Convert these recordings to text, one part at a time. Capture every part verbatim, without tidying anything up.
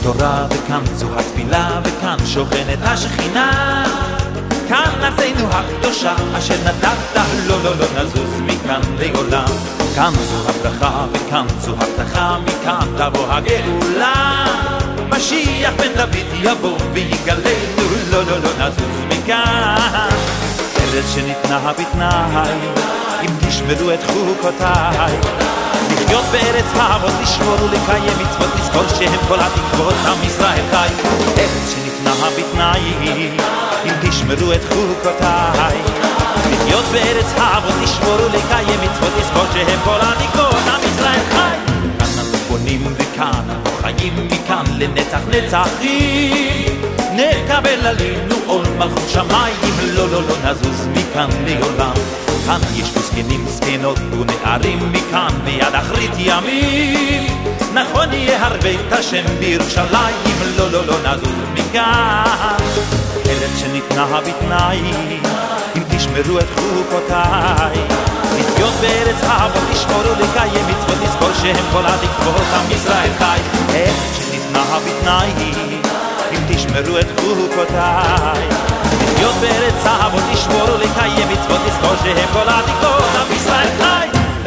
התורה וכאן זו התפילה וכאן שוכנת השכינה כאן ארצנו הקדושה אשר נתת לא לא לא נזוז מכאן לעולם כאן זו הברכה וכאן זו הבטחה מכאן תבוא הגאולה משיח בן דוד יבוא ויגלנו לא לא לא נזוז מכאן ארץ שניתנה בתנאי אם תשמרו את חוקותיי לחיות בארץ האבות לשמור ולקיים מצוות לזכור שהם כל התקוות עם ישראל חי ארץ שניתנה בתנאי אם תשמרו את חוקותיי לחיות בארץ האבות לשמור ולקיים מצוות לזכור שהם כל התקוות עם ישראל חי כאן אנו בונים וכאן אנו חיים מכאן לנצח נצחים נקבל עלינו עול מלכות שמיים לא לא לא נזוז מכאן לעולם כאן יש זקנים זקנות ונערים מכאן מיד אחרית ימים נכון יהיה הרבה את השם בירושלים לא לא לא נזוז מכאן ארץ שניתנה בתנאי אם תשמרו את חוקותיי לחיות בארץ האבות לשמור ולקיים מצוות לזכור שהם כל התקוות עם ישראל חי ארץ שניתנה בתנאי אם תשמרו את חוקותיי לחיות בארץ האבות לשמור ולקיים מצוות לזכור שהם כל התקוות עם ישראל חי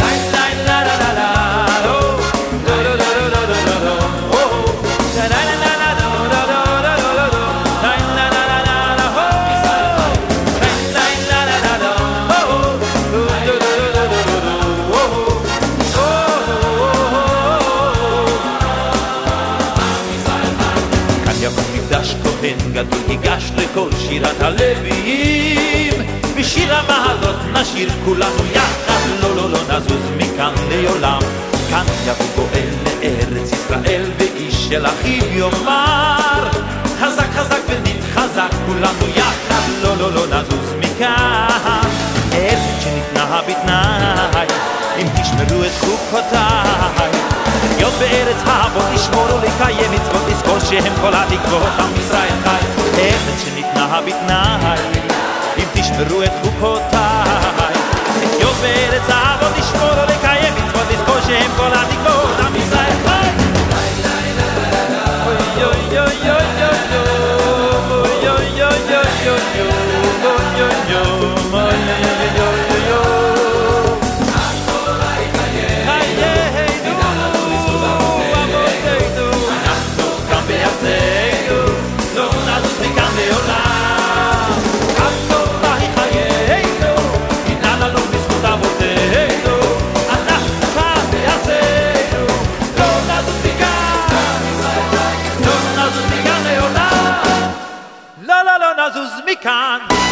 גדול ייגש לכל שירת הלוויים בשיר המעלות נשיר כולנו יחד לא לא לא נזוז מכאן לעולם כאן יבוא גואל לארץ ישראל ואיש של אחיו יאמר חזק חזק ונתחזק כולנו יחד לא לא לא נזוז מכאן ארץ שניתנה בתנאי אם תשמרו את חוקותיי לחיות בארץ האבות לשמור ולקיים מצוות לזכור שהם כל התקוות עם ישראל חי ארץ שניתנה בתנאי אם תשמרו את חוקותיי לחיות בארץ האבות לשמור ולקיים מצוות לזכור שהם כל התקוות עם ישראל חי אוי אוי אוי אוי אוי אוי אוי אוי אוי אוי נזוז מכאן